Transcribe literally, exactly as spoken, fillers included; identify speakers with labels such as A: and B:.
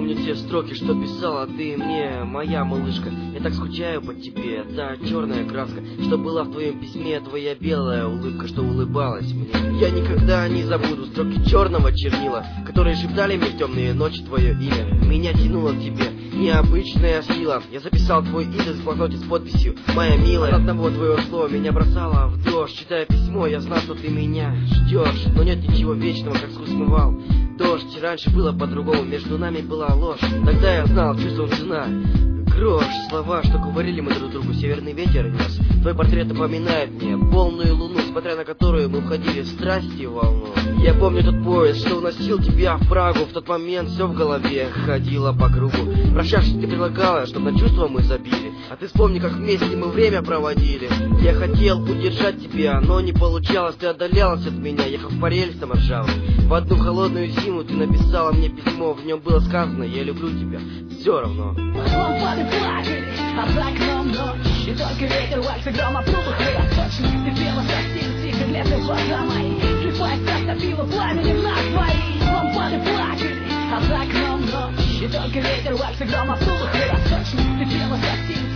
A: помню те строки, что писала ты мне, моя малышка. Я так скучаю по тебе, та черная краска, что была в твоем письме, твоя белая улыбка, что улыбалась мне. Я никогда не забуду строки черного чернила, которые шептали мне в темные ночи твое имя. Меня тянуло к тебе необычная сила. Я записал твой индекс в блокноте с подписью «Моя милая». От одного твоего слова меня бросало в дождь. Читая письмо, я знал, что ты меня ждешь. Но нет ничего вечного, как сквозь смывал дождь. Раньше было по-другому, между нами была ложь. Тогда я знал, чувствовал цена грош. Слова, что говорили мы друг другу, северный ветер нес. Твой портрет напоминает мне полную луну, смотря на которую мы входили в страсти волну. Я помню тот поезд, что уносил тебя в Прагу. В тот момент все в голове ходило по кругу. Прощавшись, ты предлагала, чтобы на чувства мы забили. А ты вспомни, как вместе мы время проводили. Я хотел удержать тебя, но не получалось. Ты отдалялась от меня, ехав по рельсам ржавым. В одну холодную зиму ты написала мне письмо. В нем было сказано: я люблю тебя, все равно.
B: Лампады плакали, а за окном ночь. И только ветер вальса грома в трубах вырасточных. Ты пела совсем тихо, глядя в глаза мои. Слепая стать топила пламенем нас двоих. Лампады плакали, а за окном ночь. И только ветер вальса грома в трубах вырасточных. Ты пела совсем